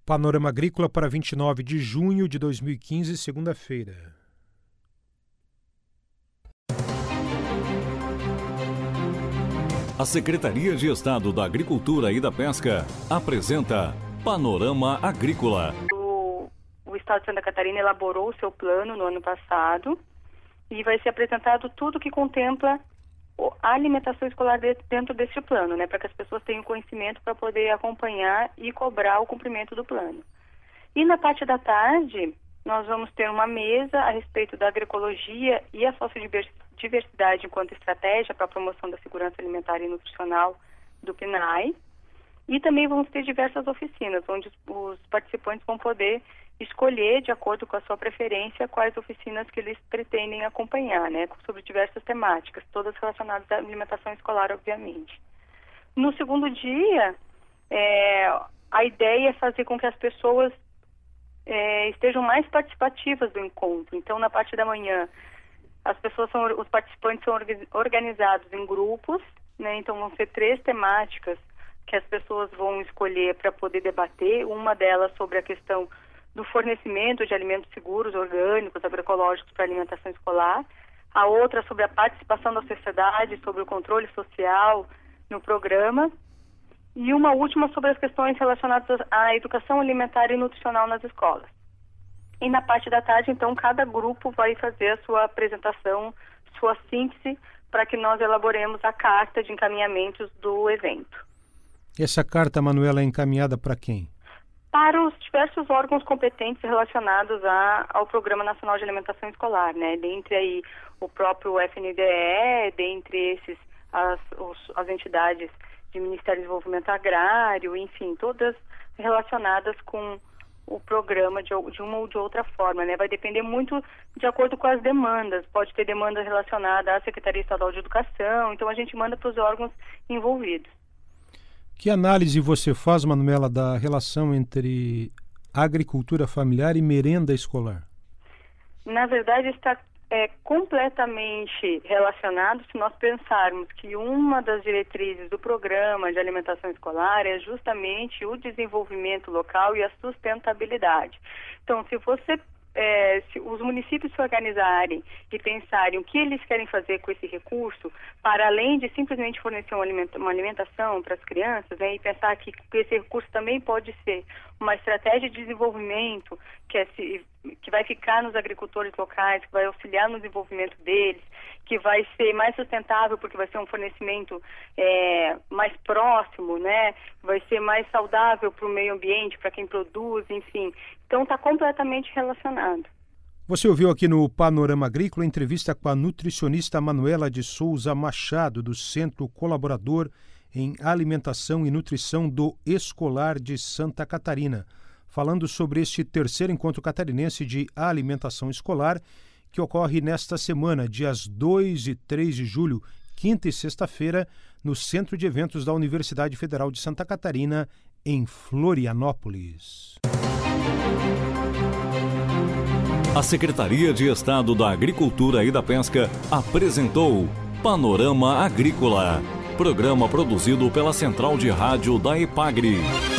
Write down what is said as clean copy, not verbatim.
Panorama Agrícola para 29 de junho de 2015, segunda-feira. A Secretaria de Estado da Agricultura e da Pesca apresenta Panorama Agrícola. O Estado de Santa Catarina elaborou o seu plano no ano passado e vai ser apresentado tudo que contempla a alimentação escolar dentro deste plano, né, para que as pessoas tenham conhecimento para poder acompanhar e cobrar o cumprimento do plano. E na parte da tarde, nós vamos ter uma mesa a respeito da agroecologia e a sociodiversidade enquanto estratégia para a promoção da segurança alimentar e nutricional do PNAE. E também vamos ter diversas oficinas, onde os participantes vão poder escolher, de acordo com a sua preferência, quais oficinas que eles pretendem acompanhar, né, sobre diversas temáticas, todas relacionadas à alimentação escolar, obviamente. No segundo dia, a ideia é fazer com que as pessoas estejam mais participativas do encontro. Então, na parte da manhã, os participantes são organizados em grupos, né, então vão ser 3 temáticas que as pessoas vão escolher para poder debater, uma delas sobre a questão do fornecimento de alimentos seguros, orgânicos, agroecológicos para a alimentação escolar, a outra sobre a participação da sociedade, sobre o controle social no programa, e uma última sobre as questões relacionadas à educação alimentar e nutricional nas escolas. E na parte da tarde, então, cada grupo vai fazer a sua apresentação, sua síntese, para que nós elaboremos a carta de encaminhamentos do evento. Essa carta, Manuela, é encaminhada para quem? Para os diversos órgãos competentes relacionados ao Programa Nacional de Alimentação Escolar, né? Dentre aí o próprio FNDE, dentre esses as entidades de Ministério do Desenvolvimento Agrário, enfim, todas relacionadas com o programa de uma ou de outra forma, né? Vai depender muito de acordo com as demandas. Pode ter demanda relacionada à Secretaria Estadual de Educação, então a gente manda para os órgãos envolvidos. Que análise você faz, Manuela, da relação entre agricultura familiar e merenda escolar? Na verdade, está completamente relacionado se nós pensarmos que uma das diretrizes do programa de alimentação escolar é justamente o desenvolvimento local e a sustentabilidade. Então, se os municípios se organizarem e pensarem o que eles querem fazer com esse recurso, para além de simplesmente fornecer uma alimentação para as crianças, né, e pensar que esse recurso também pode ser uma estratégia de desenvolvimento que vai ficar nos agricultores locais, que vai auxiliar no desenvolvimento deles, que vai ser mais sustentável porque vai ser um fornecimento mais próximo, né? Vai ser mais saudável para o meio ambiente, para quem produz, enfim. Então está completamente relacionado. Você ouviu aqui no Panorama Agrícola a entrevista com a nutricionista Manuela de Souza Machado, do Centro Colaborador em Alimentação e Nutrição do Escolar de Santa Catarina, falando sobre este terceiro encontro catarinense de alimentação escolar, que ocorre nesta semana, dias 2 e 3 de julho, quinta e sexta-feira, no Centro de Eventos da Universidade Federal de Santa Catarina, em Florianópolis. A Secretaria de Estado da Agricultura e da Pesca apresentou Panorama Agrícola, programa produzido pela Central de Rádio da EPAGRE.